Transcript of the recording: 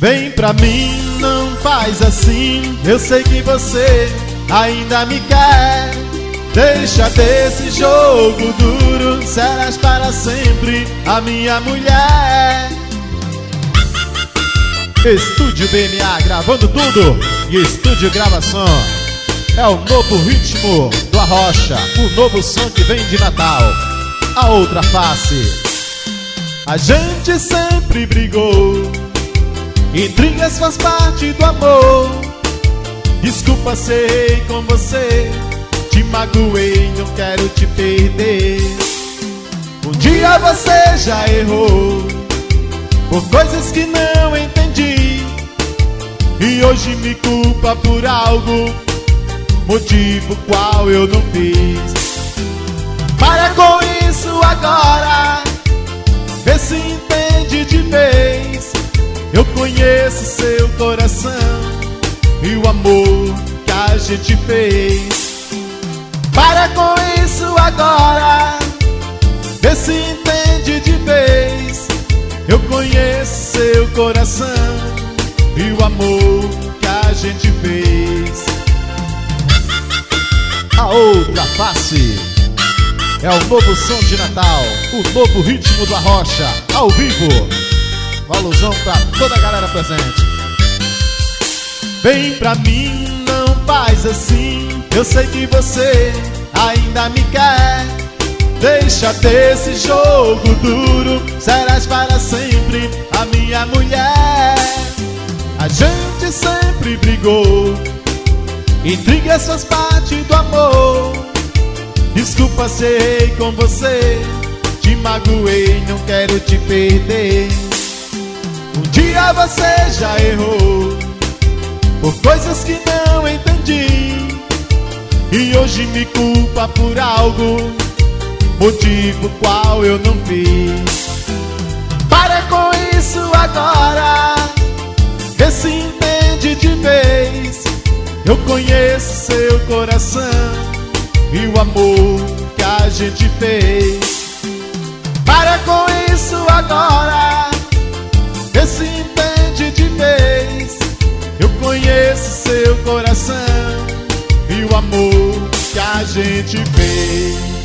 Vem pra mim, não faz assim. Eu sei que você ainda me quer. Deixa desse jogo duro, serás para sempre a minha mulher. Estúdio BMA gravando tudo. E Estúdio Gravação é o novo ritmo do Arrocha, o novo som que vem de Natal. A outra face. A gente sempre brigou, intrigas faz parte do amor. Desculpa, se errei com você, te magoei, não quero te perder. Um dia você já errou por coisas que não entendi, e hoje me culpa por algo, motivo qual eu não fiz. Para com isso agora, vê se entende de vez. Eu conheço seu coração e o amor que a gente fez. Para com isso agora, vê se entende de vez. Eu conheço seu coração e o amor que a gente fez. A outra face é o novo som de Natal, o novo ritmo do Arrocha, ao vivo. Uma alusão pra toda a galera presente. Vem pra mim, não faz assim. Eu sei que você ainda me quer. Deixa desse jogo duro, serás para sempre a minha mulher. A gente sempre brigou, intrigas faz parte do amor. Desculpa, se errei com você, te magoei, não quero te perder. Um dia você já errou por coisas que não entendi, e hoje me culpa por algo, motivo qual eu não fiz. Para com isso agora, vê se entende de vez. Eu conheço seu coração e o amor que a gente fez. Para com isso agora, vê se entende de vez. Eu conheço seu coração e o amor que a gente fez.